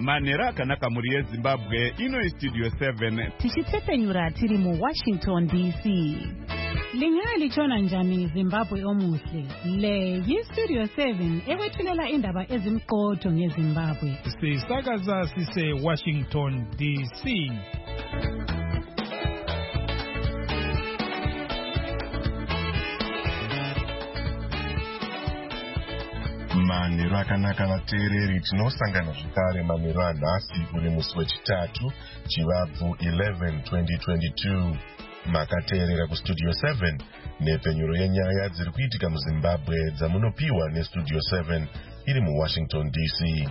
manhero akanaka mhuri yezimbabwe. Ino Studio 7 tichitsepenyura tiri muWashington DC. Lingaya lichona njani Zimbabwe omuhle? Le yiStudio 7 ekwethulela indaba ezimqotho ngeZimbabwe. Sisakaza sise Washington DC. Manhero akanaka vateereri, tinosangana zvakare manhero anhasi uri musi wechitatu chivabvu 11 2022. Makateerera kuStudio 7 nepenyuro yenyaya dziri kuitika muZimbabwe dzamunopiwa neStudio 7 iri muWashington DC.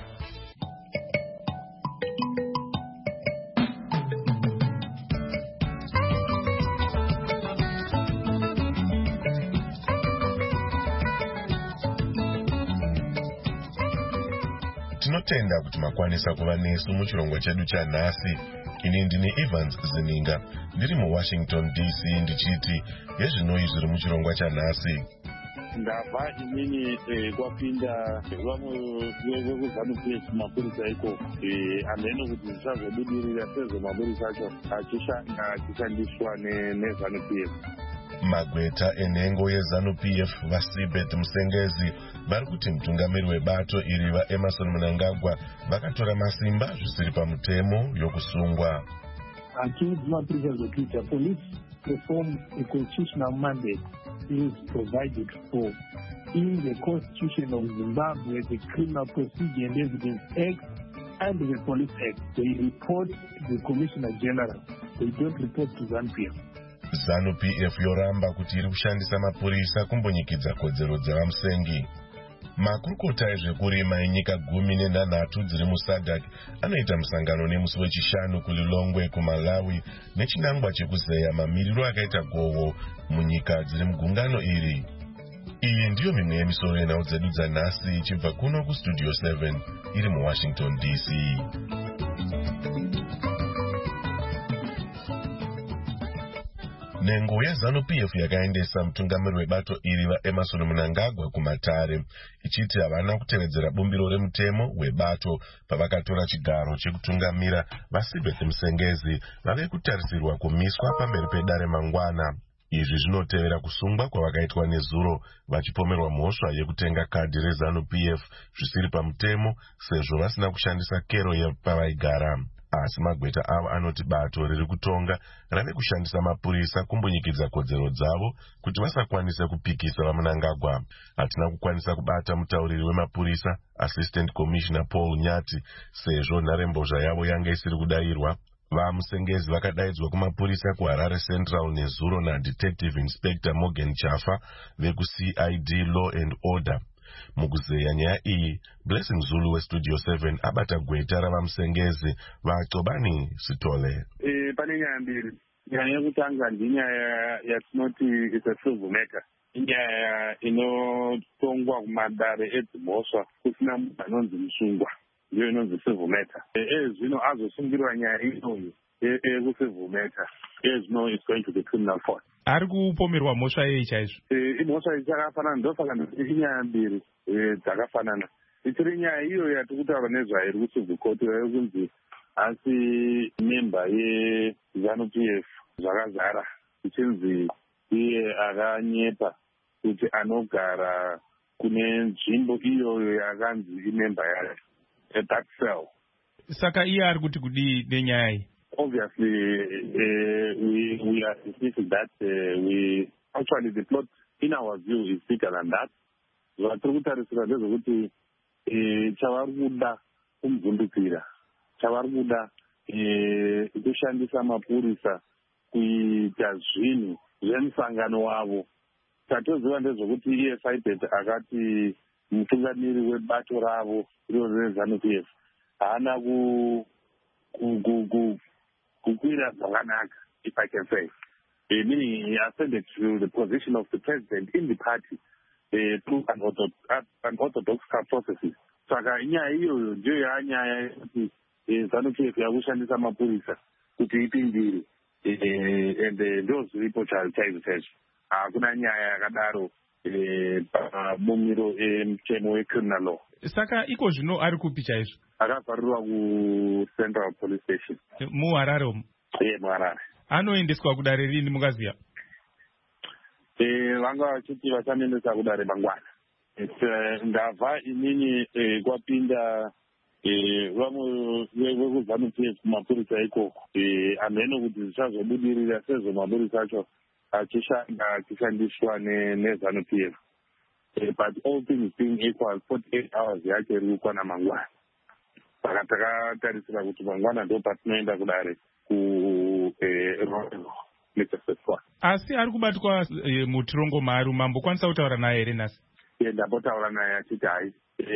Tinotenda kuti makwanisa kuva nesu muchirongwa chedu chanhasi. Ini ndini Evans Zininga ndiri muWashington DC ndichiti yezvinoi zviri muchirongwa chanhasi. Ndabva inini kwapinda vamwe vekuzanu-PF mapurisa iko ameno kuti zvisazobudirira sezvo mapurisa acho achishandiswa nezanu-PF. Magweta enhengo yezanu-PF vaSibeth Musengezi vari kuti mutungamiri webato iri vaEmmerson Mnangagwa vakatora masimba zvisiri pamutemo yokusungwa. Accused mapurisa zokuita police perform a constitutional mandate is provided for in the Constitution of Zimbabwe, the Criminal Procedure and Evidence Act, and the Police Act. They report to the Commissioner General. They don't report to ZANU-PF. ZANU-PF yoramba kuti iri kushandisa mapurisa kumbonyikidza kodzero dzavamusengi. Makurukota ezvekurima enyika 13 dziri muSADC anoita musangano nemusi wechishanu kuLilongwe kuMalawi nechinangwa chekuzeya mamiriro akaita gohwo munyika dziri mugungano iri. Iyi ndiyo mimwe yemisoro yenhau dzedu dzanhasi ichibva kuno kuStudio 7 iri muWashington DC. Nhengo yeZANU-PF yakaendesa mutungamiri webato iri vaEmmerson Mnangagwa kumatare ichiti havana kutevedzera bumbiro remutemo webato pavakatora chigaro chekutungamira vaSibeth Musengezi vave kutarisirwa kumiswa pamberi pedare mangwana. Izvi zvinotevera kusungwa kwavakaitwa nezuro vachipomerwa mhosva yekutenga kadhi reZANU-PF zvisiri pamutemo sezvo vasina kushandisa kero yepavaigara. Asi magweta avo anoti bato riri kutonga rave kushandisa mapurisa kumbonyikidza kodzero dzavo kuti vasakwanise kupikisa vaMnangagwa. Hatina kukwanisa kubata mutauriri wemapurisa Assistant Commissioner Paul Nyati sezvo nharembozha yavo yange isiri kudayirwa. VaMusengezi vakadaidzwa kumapurisa kuHarare Central nezuro naDetective Inspector Morgan Chafa vekuCID Law and Order. Mukuzeya nyaya iyi, Blessing Zulu weStudio 7 abata gweta ravaMusengezi vaXobani Sitole. Pane nyaya mbiri. Nyaya yekutanga ndinyaya yatinoti it's a civil matter. Inyaya inotongwa kumadare edzimhosva kusina munhu anonzi musungwa. Ndiyo inonzi civil matter. Zvino azosungirwa nyaya iyoyo yekucivil matter. Zvino it's going to the criminal court. Ari kupomerwa mhosva yei chaizvo? Mhosva ichakafanana ndosaka inyaya mbiri dzakafanana. Ichiri nyaya iyo yatiri kutaura nezvairi kucivil court yokunzi asi memba yeZANU-PF zvakazara ichinzi iye akanyepa kuti anogara kune nzvimbo iyoyo yakanzi imemba yayo that cell. Saka iye ari kuti kudii nenyaya iyi? Obviously, we are dismissing that. We actually, the plot, in our view, is bigger than that. Vatrukutarisira ndezvokuti chavari kuda kumuvhundukira, chavari kuda kushandisa mapurisa kuita zvinhu zvemusangano wavo. Tatoziva ndezvokuti iye Sibeth akati mutungamiri webato ravo iro reZANU-PF haana kukwira zvakanaka, if I can say. Meaning he ascended to the position of the president in the party through unorthodox processes. Saka inyaya iyoyo ndiyo yanyaya yekuti ZANU-PF yakushandisa mapurisa kuti ipindire and ndo zviripo chaizvo chaizvo. Hakuna nyaya yakadaro pabumiro emutemo wecriminal law. Saka iko zvino ari kupi chaizvo? Akabvarirwa kuCentral Police Station. MuHarare umu? MuHarare. Anoendeswa kudare rini mungaziya? Vanga vachiti vachamuendesa kudare mangwana. Ndabva inini kwapinda vamwe vekuzanu-PF kumapurisa ikoko. Hameno kuti zvichazobudirira sezvo mapurisa acho achishandiswa nezanu-PF. But all things being equal, 48 hours yake iri kukwana mangwana. Saka takatarisira kuti mangwana ndo patinoenda kudare kuRoyal Legislative. Asi ari kubatwa mutirongo mari, mambokwanisa kutaura naye here nhasi? Ndambotaura naye achiti hai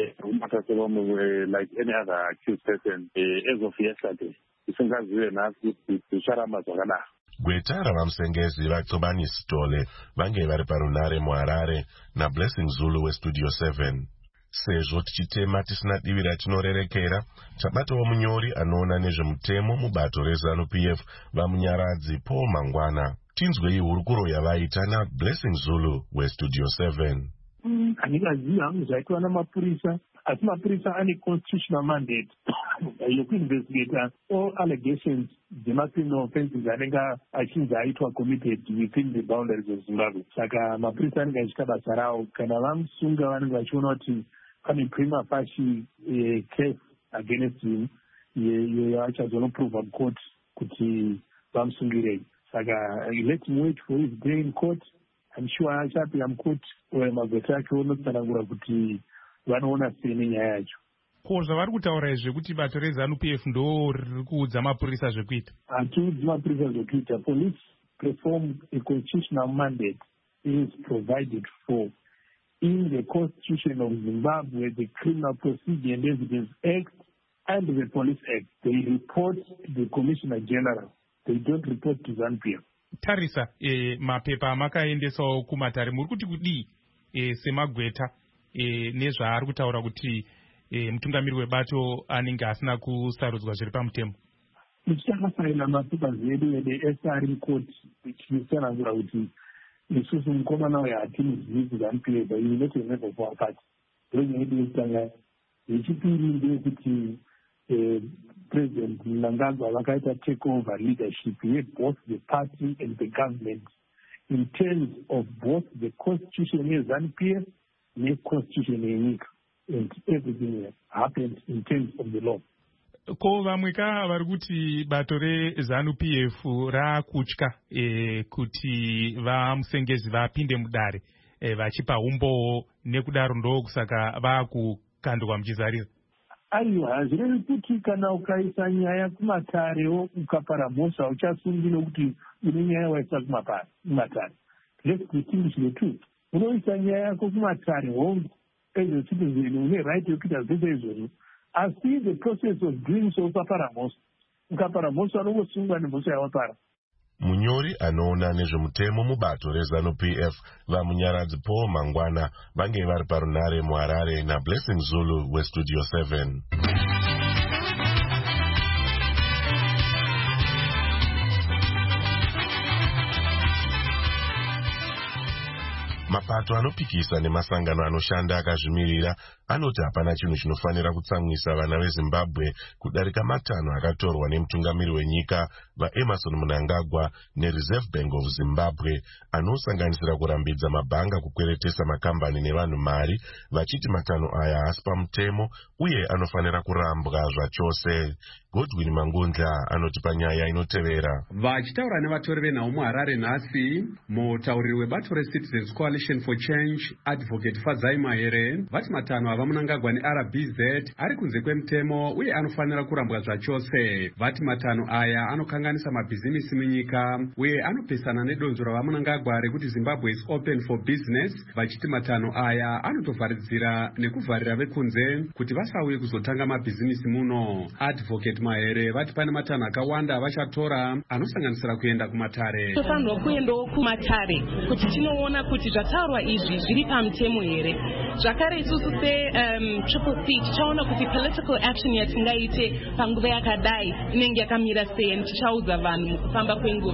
like any other accused person as of yesterday isingazive nhasi kuti zvicharamba zvakadaro. Gweta ravamusengezi vaXobani Sitole vange vari parunare muHarare naBlessing Zulu weStudio 7. Sezvo tichitema tisina divi ratinorerekera, tabatawo munyori anoona nezvemutemo mubato rezanu-PF vamunyaradzi Paul Mangwana. Tinzwei hurukuro yavaita naBlessing Zulu weStudio 7. Handingazivi hangu zvaitwa namapurisa, asi mapurisa ane constitutional mandate yokuinvestigata all allegations dzemacriminal offenses anenge achinzi aitwa committed within the boundaries of Zimbabwe. Saka mapurisa anenge achiita basa ravo. Kana vamusunga vanenge vachiona kuti pane prima facie case against him achazonoprova court kuti vamusungirei. Saka let him wait for his day in court. I'm sure achapinda mukoti magweta ake onotsanangura kuti vanoona sei nenyaya yacho. Ko zvavari kutaura izvi kuti bato rezanu-PF ndo riri kuudza mapurisa zvekuita? Hatiudzi mapurisa zvekuita. Police perform a constitutional mandate is provided for in the Constitution of Zimbabwe, the Criminal Procedure and Evidence Act, and the Police Act. They report to the Commissioner General. They don't report to ZANU-PF. Tarisa, mapepa amakaendesawo kumatare muri kuti kudii semagweta nezvaari kutaura kuti mutungamiri webato anenge asina kusarudzwa zviri pamutemo? Tichakasaina mapepa zedu eSRM court tichitsanangura kuti isusu mukomana uyu hatimuzivi kuZANU-PF, you not a member of our party. Ndonya yedu yekutanga. Yechipiri ndeyekuti President Mnangagwa vakaita take over leadership with both the party and the government in terms of both the constitution of ZANU-PF and the constitution of Nyika, and everything happened in terms of the law. Ko vamweka vari kuti bato rezanu-PF raakutya kuti vamusengezi vapinde mudare vachipa umbowo nekudaro ndokusaka vaakukandwa muchizarira. Aiwa, hazvirevi kuti kana ukaisa nyaya kumatarewo ukapara mhosva uchasungire kuti une nyaya waisa kumatare. Let's distinguish the two. Unoisa nyaya yako kumatare home as a citizen, une right yokuita zvese izvozvo. Asi the process of doing so ukapara mhosva. Ukapara mhosva unongosungwa nemhosva yawapara. Munyori anoona nezvemutemo mubato rezanu-PF vamunyaradzi Paul Mangwana vange vari parunare muHarare naBlessing Zulu weStudio 7. Mapato anopikisa nemasangano anoshanda akazvimirira anoti hapana chinhu chinofanira kutsamwisa vana veZimbabwe kudarika matanho akatorwa nemutungamiri wenyika vaEmmerson Mnangagwa neReserve Bank of Zimbabwe, anosanganisira kurambidza mabhanga kukweretesa makambani nevanhu mari, vachiti matanho aya haasi pamutemo uye anofanira kurambwa zvachose. Godwin Mangundla anoti panyaya inotevera. Vachitaura nevatori venhau muHarare nhasi, mutauriri webato reCitizens Coalition for Change, Advocate Fadzai Mahere, vati matanho ava Mnangagwa neRBZ ari kunze kwemutemo uye anofanira kurambwa zvachose. Vati matanho aya anokanganisa mabhizinisi munyika uye anopesana nedonzo ravaMnangagwa rekuti Zimbabwe is open for business. Vachiti matanho aya anotovharidzira nekuvharira vekunze kuti vasauye kuzotanga mabhizinisi muno. Advocate Mahere vati pane matanho akawanda vachatora anosanganisira kuenda kumatare. Tofanirwa kuendawo kumatare kuti tinoona kuti zvataurwa izvi zviri pamutemo here. Zvakare isusu Triple C tichaona kuti political action yatingaite panguva yakadai inenge yakamira sei, tichaudza vanhu mukufamba kwenguva.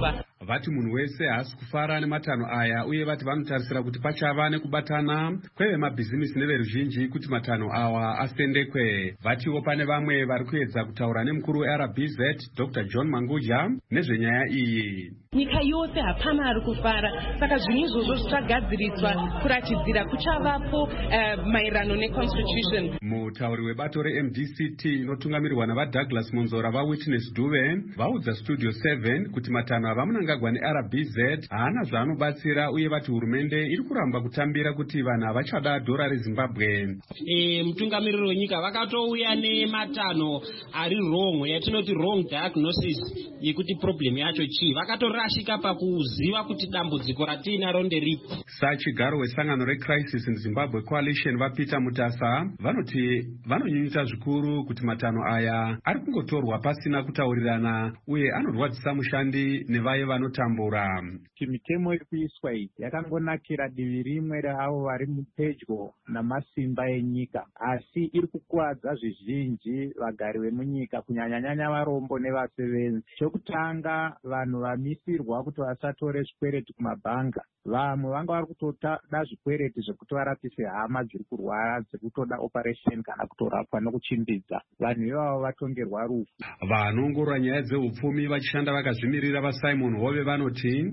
vati munhu wese haasi kufara nematanho aya uye vati vanotarisira kuti pachava nekubatana kwevemabhizimisi neveruzhinji kuti matanho awa asendekwe. Vatiwo pane vamwe vari kuedza kutaura nemukuru weRBZ Dr. John Manguja nezvenyaya iyi. Nyika yose hapana ari kufara, saka zvinhu izvozvo zvichagadziriswa kuratidzira kuchavapo maererano neconstitution. Mutauri webato reMDCT inotungamirirwa navaDouglas Monzora vaWitness Duve vaudza Studio 7 kuti matanho avamunangagwa neRBZ haana zvaanobatsira uye vati hurumende iri kuramba kutambira kuti vanhu havachada dhora reZimbabwe. Mutungamiriri wenyika vakatouya nematanho ari wrong, yatinoti wrong diagnosis yekuti problem yacho chii. Vakatorashika pakuziva kuti dambudziko ratinaro nderipi. Sachigaro wesangano reCrisis in Zimbabwe Coalition vaPeter Mutasa vanoti vanonyunyuta zvikuru kuti matanho aya ari kungotorwa pasina kutaurirana uye anorwadzisa mushandi nevaye vanotambura. Mitemo iri kuiswa iyi yakangonakira divi rimwe reavo vari mupedyo namasimba enyika, asi iri kukuwadza zvizhinji vagari vemunyika, kunyanyanyanya varombo nevasevenzi. Chokutanga, vanhu vamisirwa kuti vasatore zvikwereti kumabhanga, vamwe vanga vari kutoda zvikwereti zvekuti varapise hama dziri kurwara, dzekutoda operation kana kutorapwa nokuchimbidza. Vanhu ivavo vatongerwa rufu. Vanoongorora nyaya dzeupfumi vachishanda vakazvimirira vaSimon Hove vanoti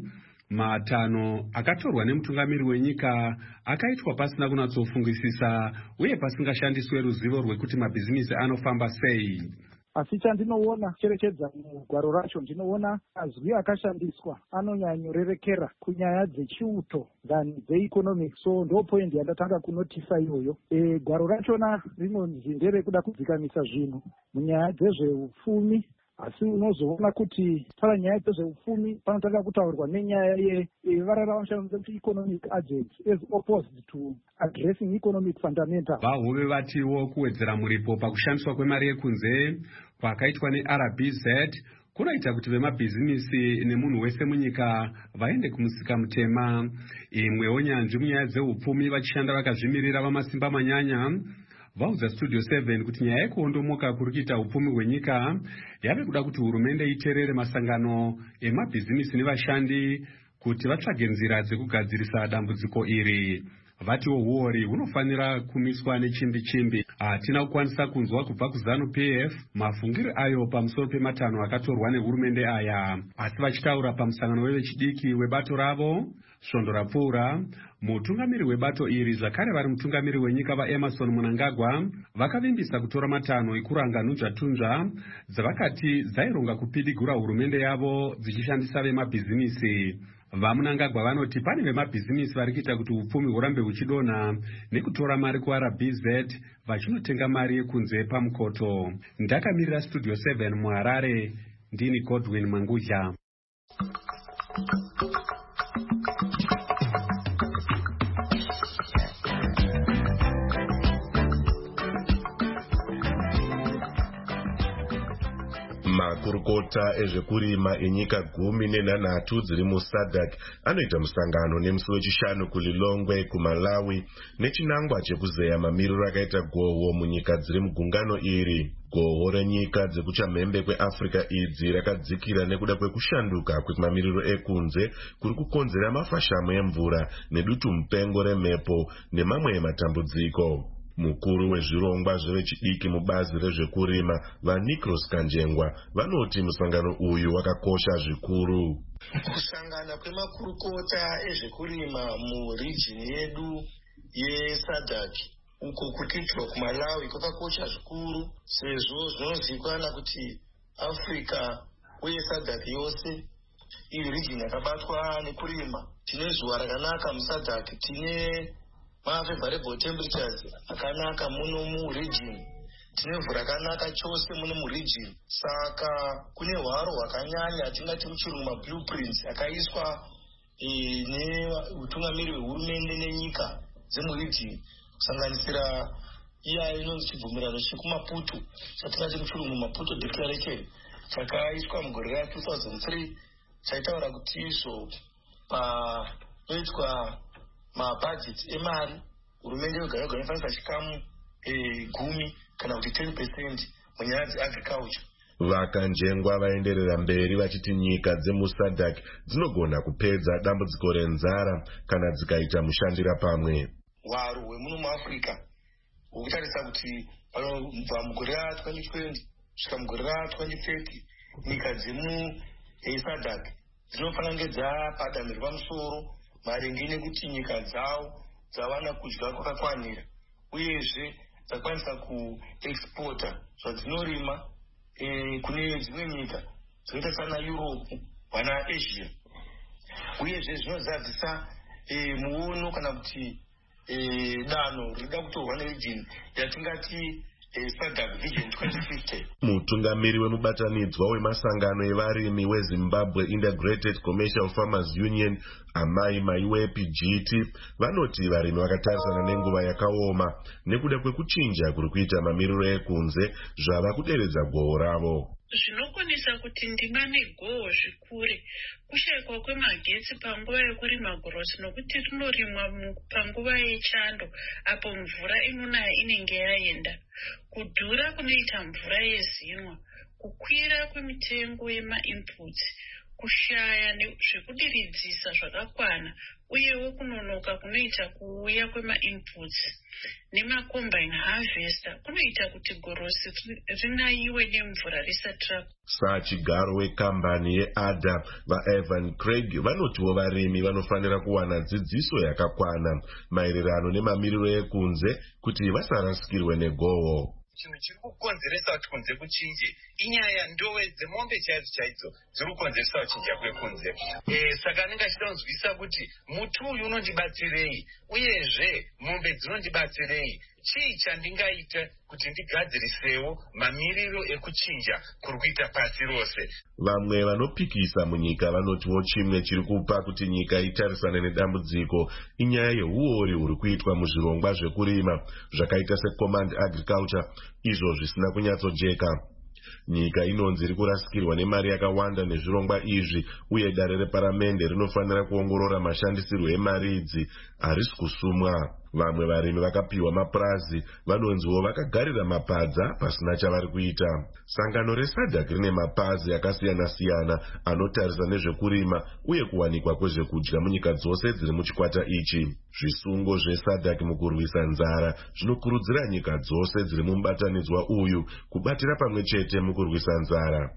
matanho akatorwa nemutungamiri wenyika akaitwa pasina kunatsofungisisa uye pasingashandiswe ruzivo rwekuti mabhizimisi anofamba sei. Asi chandinoona cherechedza mugwaro racho, ndinoona mazwi akashandiswa anonyanyorerekera kunyaya dzechiuto than dzeeconomics. So ndo point yandatanga kunotisa iyoyo. Gwaro rachona rinonzi nderekuda kudzikamisa zvinhu munyaya dzezveupfumi, asi unozoona kuti pava nyaya dzezveupfumi panotanga kutaurwa nenyaya yevarara vanoshandisa kuti economic agents as opposed to addressing economic fundamentals. Vahove vatiwo kuwedzera muripo pakushandiswa kwemari yekunze kwakaitwa neRBZ kunoita kuti vemabhizimisi nemunhu wese munyika vaende kumusika mutema. Imwewo nyanzvi munyaya dzeupfumi vachishanda vakazvimirira vamasimba manyanya vaudza Studio 7 kuti nyaya yekuondomoka kuri kuita upfumi hwenyika yave kuda kuti hurumende iteerere masangano emabhizimisi nevashandi kuti vatsvage nzira dzekugadzirisa dambudziko iri. Vatiwo uori hunofanira kumiswa nechimbi-chimbi. Hatina kukwanisa kunzwa kubva kuZANU-PF mafungiro ayo pamusoro pematanho akatorwa nehurumende aya. Asi vachitaura pamusangano wevechidiki webato ravo, svondo rapfuura, mutungamiri webato iri zvakare vari mutungamiri wenyika vaEmerson Mnangagwa vakavimbisa kutora matanho ekuranga nhunzvatunzva dzavakati dzaironga kupidigura hurumende yavo dzichishandisa vemabhizimisi. VaMnangagwa vanoti pane vemabhizimisi vari kuita kuti upfumi hurambe huchidonha nekutora mari kuRBZ vachinotenga mari yekunze pamukoto. Ndakamirira Studio 7 muHarare, ndini Godwin Manguja. Makurukota ezvekurima enyika 13 dziri muSADC anoita musangano nemusi wechishanu kuLilongwe kuMalawi nechinangwa chekuzeya mamiriro akaita gohwo munyika dziri mugungano iri. Gohwo renyika dzekuchamhembe kweAfrica idzi rakadzikira nekuda kwekushanduka kwemamiriro ekunze kuri kukonzera mafashamo emvura nedutu mupengo remhepo nemamwe ematambudziko. Mukuru wezvirongwa zvevechidiki mubazi rezvekurima vaNicros Kanjengwa vanoti musangano uyu wakakosha zvikuru. Kusangana kwemakurukota ezvekurima murijini yedu yeSADC uko kukiitwa kuMalawi kwakakosha zvikuru sezvo zvinozivikanwa kuti Africa uye SADC yose iyi rijini yakabatwa nekurima. Tine zuva rakanaka muSADC, tine favorable temperatures akanaka muno muregion, tine mvura yakanaka chose muno muregion. Saka kune hwaro hwakanyanya tingati muchirungu blueprints akaiswa neutungamiri hwehurumende nenyika dzemuregion kusanganisira iya inonzi chibvumirano chekuMaputo chatingati muchirungu Maputo Declaration chakaiswa mugore ra2003 chaitaura kuti izvo panoitwa mabudget emari hurumende yoga yoga inofanira chikamu 10 kana kuti 10% munyaya dzeagriculture. Vakanjengwa vaenderera mberi vachiti nyika dzemusadhak dzinogona kupedza dambudziko renzara kana dzikaita mushandira pamwe. Hwaro hwemuno muAfrica hwokutarisa kuti panobva mugore ra2020 kusvika mugore ra2030 nyika dzemusadhak dzinofanira kunge dzapadanho repamusoro maringe nekuti nyika dzawo dzawana kudya kwakakwanira uyezve dzakwanisa kuexporta zvadzinorima kune dzimwe nyika dzinoita sana Europe vana Asia. Uyezve zvinozadzisa muono kana kuti danho rida kutorwa neregion yatingati SADC Vision 2050. Mutungamiri wemubatanidzwa wemasangano evarimi weZimbabwe Integrated Commercial Farmers Union Amai Maiwepi GT vanoti varimi vakatarisana nenguva yakaoma nekuda kwekuchinja kuri kuita mamiriro ekunze zvava kuderedza gohwo ravo. Zvinokonesa kuti ndima negohwo zvikure kushayikwa kwemagetsi panguva yekurima gorosi nokuti rinorimwa panguva yechando apo mvura inonaya inenge yaenda, kudhura kunoita mvura yezinwa, kukwira kwemitengo yemainputs, kushaya zvekudiridzisa zvakakwana uyewo kunonoka kunoita kuuya kwemainputs nemacombine harvester kunoita kuti gorosi rinayiwe nemvura risati rakura. Sachigaro wekambani yeADA vaEvan Craig vanotiwo varimi vanofanira kuwana dzidziso yakakwana maererano nemamiriro ekunze kuti vasarasikirwe negohwo. Chinhu chiri kukonzeresa kuti kunze kuchinje inyaya ndowe dzemombe chaidzo dziri kukonzeresa kuchinja kwekunze. Saka anenge achitonzwisa kuti muti uyu unondibatsirei uyezve mombe dzinondibatsirei, chii chandingaita kuti ndigadzirisewo mamiriro ekuchinja kuri kuita pasi rose. Vamwe vanopikisa munyika vanotiwo chimwe chiri kupa kuti nyika itarisane nedambudziko inyaya yehuori huri kuitwa muzvirongwa zvekurima zvakaita seCommand Agriculture izvo zvisina kunyatsojeka. Nyika inonzi iri kurasikirwa nemari yakawanda nezvirongwa izvi uye dare reparamende rinofanira kuongorora mashandisirwo emari idzi harisi kusumwa. Vamwe varimi vakapiwa mapurazi vanonziwo vakagarira mapadza pasina chavari kuita. Sangano reSADC rine mapazi akasiyana-siyana anotarisa nezvekurima uye kuwanikwa kwezvekudya munyika dzose dziri muchikwata ichi. Zvisungo zveSADC mukurwisa nzara zvinokurudzira nyika dzose dziri mumubatanidzwa uyu kubatira pamwe chete mukurwisa nzara.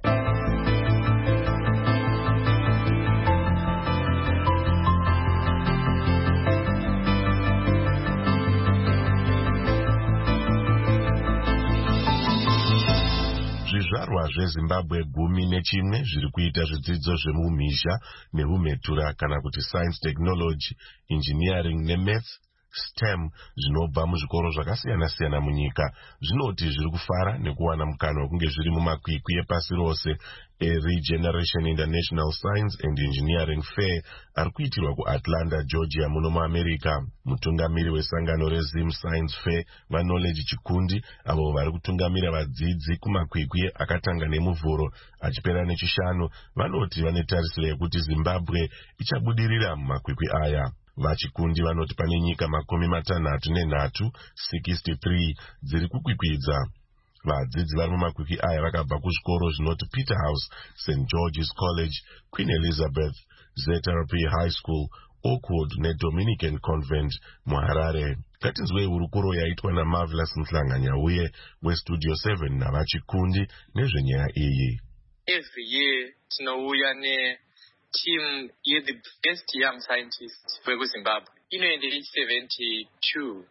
Zvizvarwa zveZimbabwe 11 zviri kuita zvidzidzo zvemumhizha nehumhetura kana kuti science technology, engineering nemaths STEM zvinobva muzvikoro zvakasiyana-siyana munyika zvinoti zviri kufara nekuwana mukana wekunge zviri mumakwikwi epasi rose eRegeneration International Science and Engineering Fair ari kuitirwa kuAtlanta, Georgia muno muAmerica. Mutungamiri wesangano reZim Science Fair vaKnowledge Chikundi avo vari kutungamira vadzidzi kumakwikwi akatanga nemuvhuro achipera nechishanu vanoti vane tarisiro yekuti Zimbabwe ichabudirira mumakwikwi aya. Vachikundi vanoti pane nyika 63 dziri kukwikwidza. Vadzidzi vari mumakwikwi aya vakabva kuzvikoro zvinoti Peterhouse, St. George's College, Queen Elizabeth, ZRP High School, Oakwood neDominican Convent muHarare. Ngatinzwei hurukuro yaitwa naMarvelous Mhlanganya uye weStudio 7 navachikundi nezvenyaya iyi. Every year tinouya team the best young scientists Zimbabwe. Inoende 72.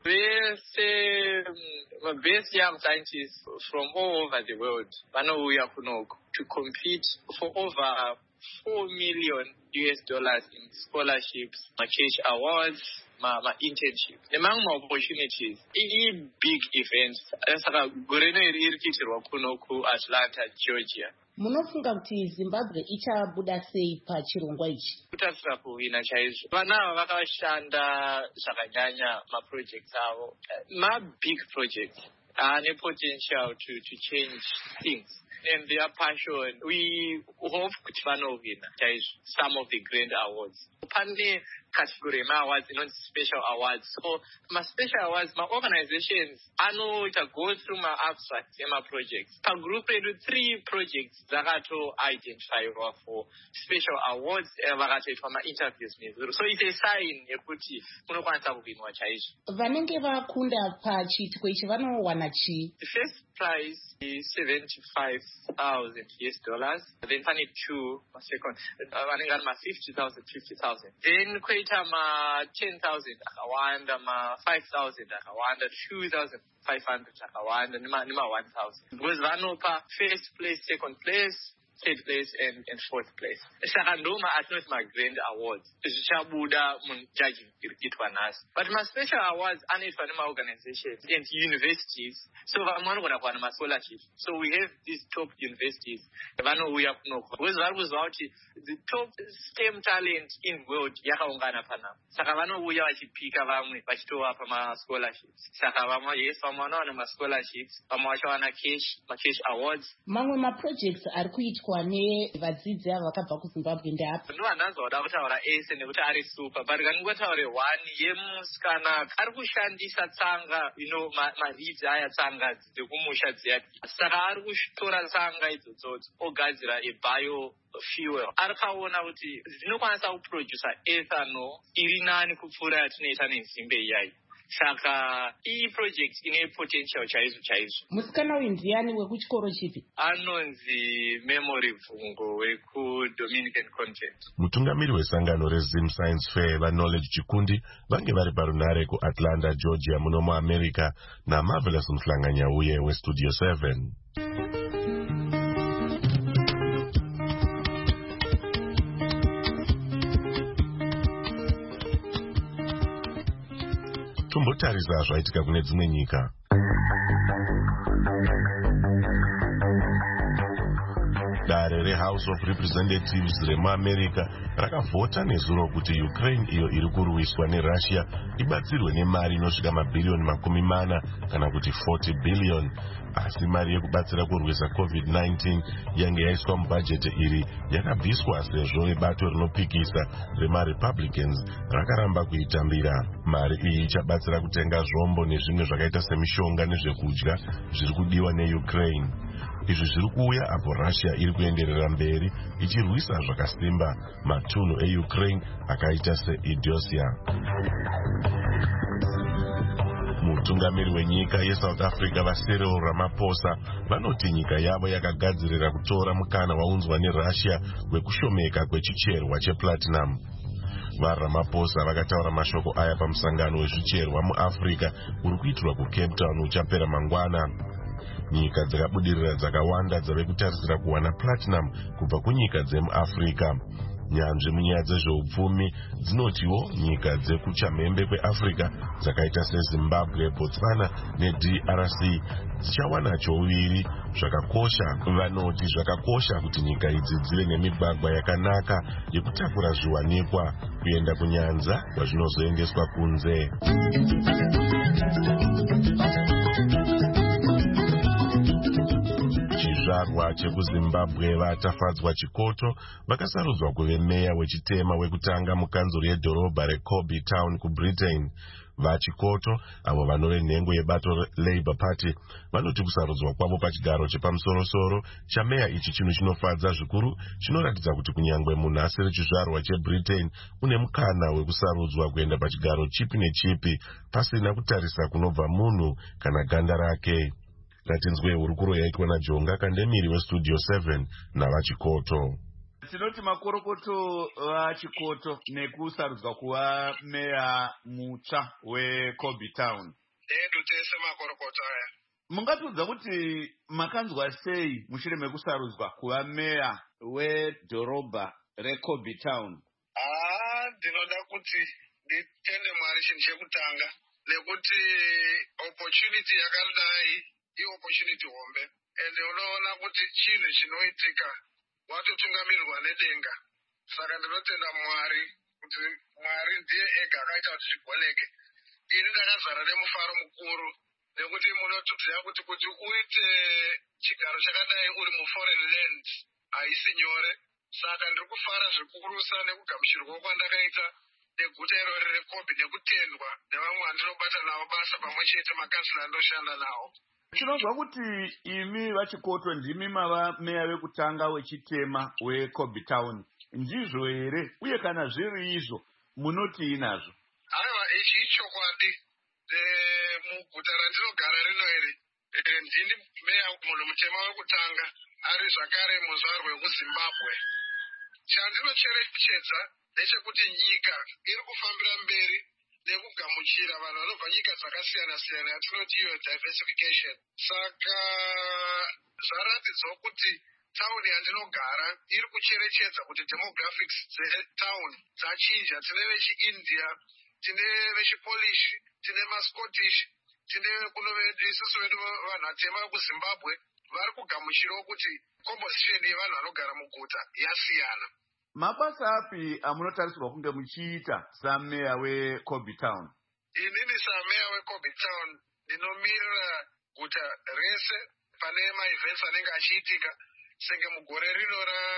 The best young scientists from all over the world vanouya kunoku to compete for over $4 million in scholarships, cash awards, internships, among opportunities. Big events. Saka goreno iri kuitirwa kunoku Atlanta, Georgia. Munofunga kuti Zimbabwe ichabuda sei pachirongwa ichi? Kutasira kuhina chaizvo. Vana ava vakashanda zvakanyanya maprojects avo. Big projects ane potential to change things. And their passion, we hope kuti vanohina chaizvo some of the grand awards. Pane category yema-awards inonzi special awards. So ma-special awards, ma-organizations anoita go through ma-abstracts ema-projects. Pagroup redu 3 projects dzakato-identifywa for special awards vakatoitwa ma-interviews nezuro. So it's a sign yekuti kunokwanisa kuvinwa chaizvo. Vanenge vakunda pachiitiko ichi vanowana chii? The first prize is $75,000. Then pane 2 second. Vanenge ari $50,000. Then koita $10,000 akawanda, $5,000 akawanda, $2,500 akawanda, nima $1,000. Because vanopa first place, second place, third place and fourth place. Saka ndoma atinoti ma-grand awards zvichabuda munjudging iri kuitwa nhasi. But ma-special awards anoitwa nema-organizations and universities, so vamwe vanogona kuwana ma-scholarships. So we have these top universities vanouya kunoko because vari kuziva kuti the top STEM talent in world yakaungana panapa, saka vanouya vachipika vamwe vachitovapa ma-scholarships. Saka vamwe vanowana ma-scholarships, vamwe vachawana ma-cash awards. Mamwe ma-projects ari kuitwa nevadzidzi ava vakabva kuZimbabwe ndeapo. Ndovanhanzoda kutaura ese nekuti ari super, but kaningataure 1 yemusikana ari kushandisa tsanga, maridzi aya tsanga dzekumusha dziya. Saka ari kutora tsanga idzodzo ogadzira biofuel. Ari kaona kuti dzinokwanisa kuproducer ethanol iri nani kupfuura yatinoita nenzimbe iyayi. Saka iyi project ine potential chaizvo. Musikana uyu ndiani wekuchikoro chipi? Anonzi Memory Bvungo weku-Dominican Content. Mutungamiri wesangano reZim Science Fair vaKnowledge Chikundi vange vari parunare kuAtlanta, Georgia muno muAmerica naMarvelous Mhlanganyauye weStudio 7. Tombotarisa zvaitika kune dzimwe nyika. Dare reHouse of Representatives remuAmerica rakavhota nezuro kuti Ukraine iyo iri kurwiswa neRussia ibatsirwe nemari inosvika mabhirioni 40 kana kuti 40 billion. Asi mari yekubatsira kurwisa COVID-19 yange yaiswa mubhajeti iri yakabviswa sezvo vebato rinopikisa remaRepublicans rakaramba kuitambira. Mari iyi ichabatsira kutenga zvombo nezvimwe zvakaita semishonga nezvekudya zviri kudiwa neUkraine. Izvi zviri kuuya apo Russia iri kuenderera mberi ichirwisa zvakasimba matunhu eUkraine akaita seIdiosia. Mutungamiri wenyika yeSouth Africa vaCyril Ramaphosa vanoti nyika yavo yakagadzirira kutora mukana waunzwa neRussia wekushomeka kwechicherwa cheplatinum. VaRamaphosa vakataura mashoko aya pamusangano wezvicherwa muAfrica uri kuitirwa kuCape Town uchapera mangwana. Nyika dzakabudirira dzakawanda dzave kutarisira kuwana platinum kubva kunyika dzemuAfrica. Nyanzvi munyaya dzezveupfumi dzinotiwo nyika dzekuchamhembe kweAfrica dzakaita seZimbabwe, Botswana neDRC dzichawana chouviri zvakakosha. Vanoti zvakakosha kuti nyika idzi dzive nemigwagwa yakanaka yekutakura zviwanikwa kuenda kunyanza kwazvinozoendeswa kunze. Chizvarwa chekuZimbabwe vatafadzwa Chikoto vakasarudzwa kuve meya wechitema wekutanga mukanzuro yedhorobha reKobe Town kuBritain. VaChikoto avo vanove nhengo yebato Labour Party vanoti kusarudzwa kwavo pachigaro chepamusorosoro chameya ichi chinhu chinofadza zvikuru, chinoratidza kuti kunyangwe munhu asiri chizvarwa cheBritain une mukana wekusarudzwa kuenda pachigaro chipi nechipi pasina kutarisa kunobva munhu kana ganda rake. Ratinzwe hurukuro yaitwa naJonga Kandemiri weStudio 7 navaChikoto. Tinoti makorokoto vaChikoto nekusarudzwa kuva meya mutsva weKobe Town. Tese makorokoto aya. Mungatiudza kuti makanzwa sei mushure mekusarudzwa kuva meya wedhorobha reKobe Town? Ndinoda kuti nditende Mwari chinhu chekutanga nekuti opportunity yakadai opportunity hombe, and unoona kuti chinhu chinoitika watotungamirirwa nedenga. Saka ndinotenda Mwari kuti Mwari ndiye ega akaita kuti zvigoneke. Ini ndakazara nemufaro mukuru nekuti munotoziva kuti uite chigaro chakadai uri muforeign land haisi nyore. Saka ndiri kufara zvikurusa nekugamuchirwa kwandakaita neguta iroro reKobe nekutendwa nevamwe vandinobata navo basa pamwe chete makansila andoshanda nawo. Tinonzwa kuti imi vachikoto ndimi mava meya wekutanga wechitema weKobe Town. Ndizvo here? Uye kana zviri izvo munoti inazvo? Aiwa, ichi ichokwadi. Muguta randinogara rino here ndini meya munhu mutema wekutanga ari zvakare muzvarwa rwekuZimbabwe. Chandinocherechedza ndechekuti nyika iri kufambira mberi nekugamuchira vanhu vanobva nyika dzakasiyana siyana yatinoti iyo diversification. Saka zvaratidzwa kuti tauni yandinogara iri kucherechedza kuti demographics dzetauni dzachinja. Tine vechiIndia, tine vechiPolish, tine maScottish, tine kuno isusu vedu vanhu vatema vekuZimbabwe vari kugamuchirawo kuti composition yevanhu vanogara muguta yasiyana. Mabasa api amunotarisirwa kunge muchiita sameya weKobe Town? Inini sameya weKobe Town ndinomirira guta rese pane maevents anenge achiitika. Senge mugore rino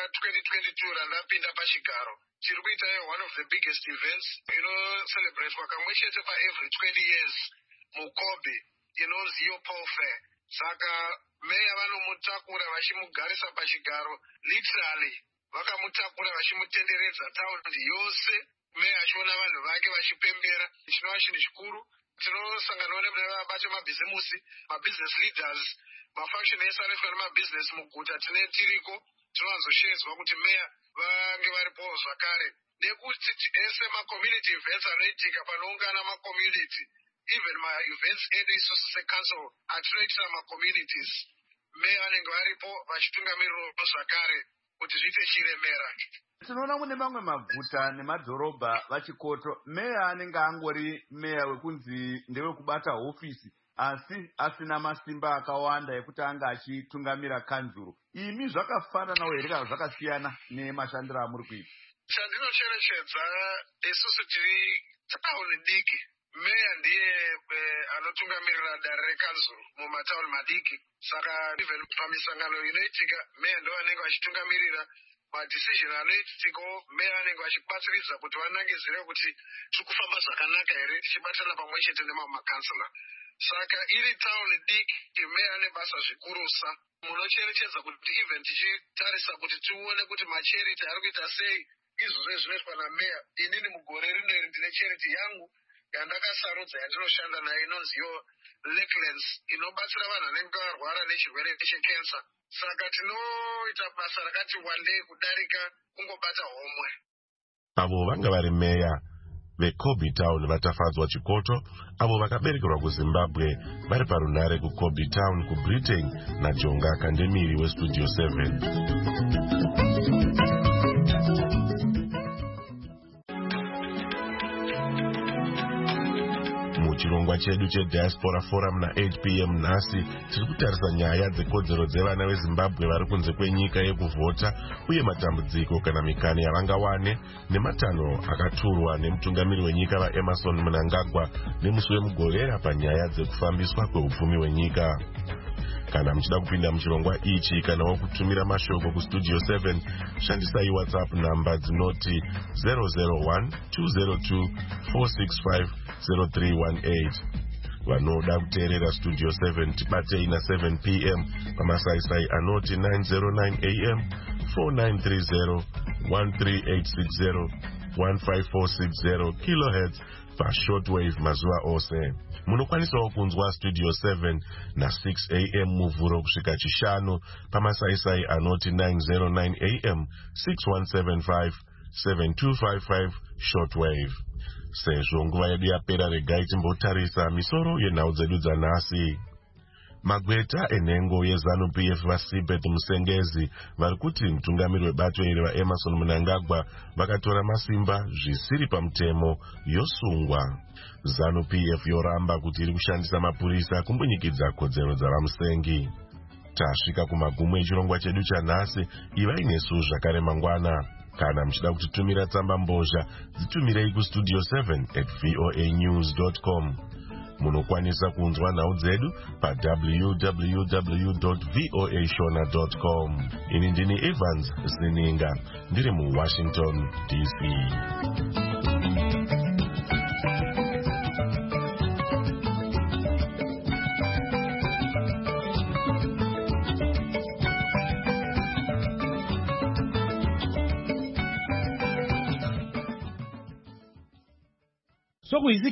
ra2022 randapinda pachigaro tiri kuita one of the biggest events inocelebratwa kamwe chete paevery 20 years muKobe inonzi iyo Paul Fair. Saka meya vanomutakura vachimugarisa pachigaro, literally vakamutakura vachimutenderedza taundi yose, meya achiona vanhu vake vachipembera. Chinova chinhu chikuru. Tinosanganawo nevabati vemabhizimusi, mabusiness leaders, mafunction ese anoitwa nemabhizinesi muguta tine tiriko. Tinowanzoshedzwa kuti meya vange varipo zvakare, nekuti ese macommunity events anoitika panoungana macommunity, even ma-events edu isusu secouncil atinoitira macommunities, meya vanenge varipo vachitungamirirawo zvakare kuti zviite chiremera. Tinoona mune mamwe maguta nemadhorobha vachikoto meya anenge angori meya wekunzi ndewekubata hofisi asi asina masimba akawanda ekuti anga achitungamira kanzuro. Imi zvakafananawo here kana zvakasiyana nemashandiro amuri kuita? Chandinocherechedza isusu tiri tauni diki. Meya ndiye anotungamirira dare rekanzuro mumatauni madiki. Saka even pamisangano inoitika meya ndo vanenge vachitungamirira madecision anoitikawo. Meya vanenge vachibatsiridza kuti vanangizire kuti tiri kufamba zvakanaka here tichibatana pamwe chete nemamakansila. Saka iri tauni diki meya ane basa zvikurusa. Munocherechedza kuti even tichitarisa kuti tione kuti macharity ari kuita sei izvozvo zvinoitwa nameya. Inini mugore rino iri ndine charity yangu yandakasarudza yandinoshanda nayo inonziyo Lakelands, inobatsira vanhu vanenge varwara nechirwere chekensa. Saka tinoita basa rakati wandei kudarika kungobata homwe. Avo vanga vari meya veKobe Town vatafadzwa chikoto, avo vakaberekerwa kuZimbabwe vari parunare kuKobe Town kuBritain naJonga Kandemiri weStudio 7. Muchirongwa chedu cheDiaspora Forum na8 p.m. nhasi tiri kutarisa nyaya dzekodzero dzevana veZimbabwe vari kunze kwenyika yekuvhota uye matambudziko kana mikani yavangawane nematanho akaturwa nemutungamiri wenyika vaEmmerson Mnangagwa nemusi wemugovera panyaya dzekufambiswa kweupfumi hwenyika. Kana muchida kupinda muchirongwa ichi kanawo kutumira mashoko kuStudio 7 shandisai WhatsApp namba dzinoti 001 202 465 0318. Vanoda kuteerera Studio 7 tibatei na 7 p.m. pamasaisai anoti 909 am 4930 13860 15460 kilohertz pashortwave mazuva ose. Munokwanisawo kunzwa Studio 7 na 6 a.m. muvhuro kusvika chishanu pamasaisai anoti 909 am 6175 7255 shortwave. Sezvo nguva yedu yapera, regai timbotarisa misoro yenhau dzedu dzanhasi. Magweta enhengo yeZANU-PF vaSibeth Musengezi vari kuti mutungamiri webato iri vaEmmerson Mnangagwa vakatora masimba zvisiri pamutemo yosungwa. ZANU-PF yoramba kuti iri kushandisa mapurisa kumbunyikidza kodzero dzavamusengi. Tasvika kumagumo echirongwa chedu chanhasi. Ivai nesu zvakare mangwana. Kana muchida kutitumira tsamba mbozha dzitumirei kuStudio 7@voanews.com. Munokwanisa kunzwa nhau dzedu www.voashona.com. Ini ndini Evans Zininga ndiri muWashington DC. So kuisi